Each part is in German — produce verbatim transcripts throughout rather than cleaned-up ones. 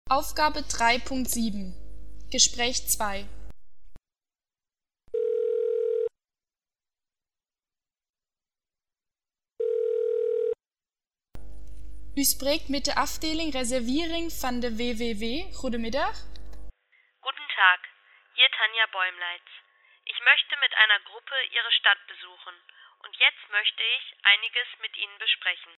Aufgabe drei Punkt sieben Gespräch zwei. U spreekt met de afdeling reservering van de W W W. Goedemiddag. Guten Tag, hier Tanja Bäumleitz. Ich möchte mit einer Gruppe Ihre Stadt besuchen und jetzt möchte ich einiges mit Ihnen besprechen.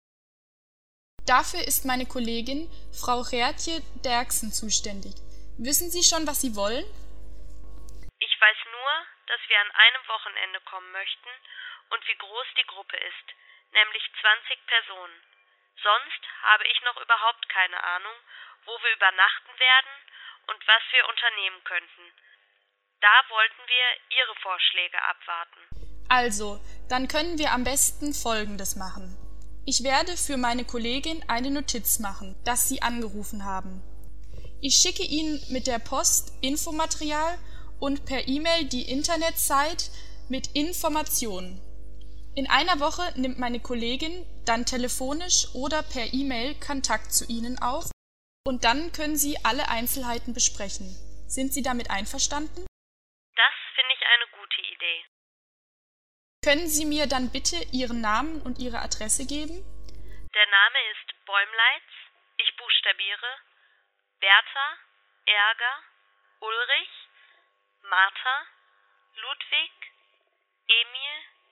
Dafür ist meine Kollegin, Frau Gertje Derksen, zuständig. Wissen Sie schon, was Sie wollen? Ich weiß nur, dass wir an einem Wochenende kommen möchten und wie groß die Gruppe ist, nämlich zwanzig Personen. Sonst habe ich noch überhaupt keine Ahnung, wo wir übernachten werden und was wir unternehmen könnten. Da wollten wir Ihre Vorschläge abwarten. Also, dann können wir am besten Folgendes machen. Ich werde für meine Kollegin eine Notiz machen, dass Sie angerufen haben. Ich schicke Ihnen mit der Post Infomaterial und per E-Mail die Internetseite mit Informationen. In einer Woche nimmt meine Kollegin dann telefonisch oder per E-Mail Kontakt zu Ihnen auf und dann können Sie alle Einzelheiten besprechen. Sind Sie damit einverstanden? Das finde ich eine gute Idee. Können Sie mir dann bitte Ihren Namen und Ihre Adresse geben? Der Name ist Bäumleitz, ich buchstabiere Bertha, Ärger, Ulrich, Martha, Ludwig, Emil,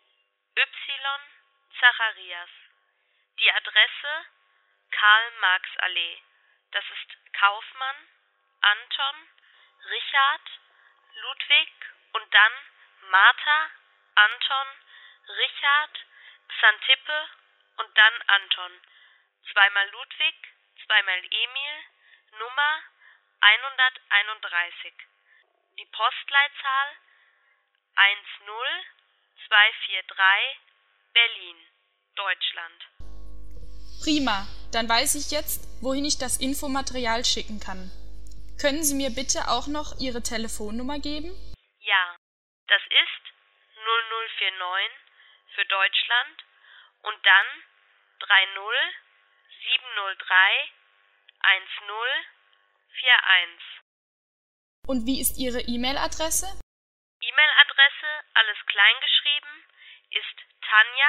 Y, Zacharias. Die Adresse Karl-Marx-Allee. Das ist Kaufmann, Anton, Richard, Ludwig und dann Martha, Anton, Richard, Xantippe und dann Anton. Zweimal Ludwig, zweimal Emil, Nummer hunderteinunddreißig. Die Postleitzahl eins null zwei vier drei Berlin, Deutschland. Prima, dann weiß ich jetzt, wohin ich das Infomaterial schicken kann. Können Sie mir bitte auch noch Ihre Telefonnummer geben? Ja, das ist null null vier neun für Deutschland und dann drei null sieben null drei eins null vier eins. Und wie ist Ihre E-Mail-Adresse? E-Mail-Adresse, alles klein geschrieben, ist tanja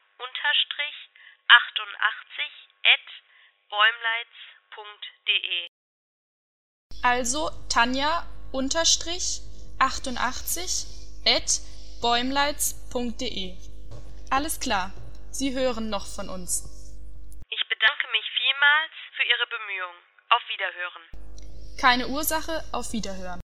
achtundachtzig at bäumleitz punkt de. Also Tanja achtundachtzig at bäumleitz punkt de. Alles klar, Sie hören noch von uns. Ich bedanke mich vielmals für Ihre Bemühungen. Auf Wiederhören. Keine Ursache, auf Wiederhören.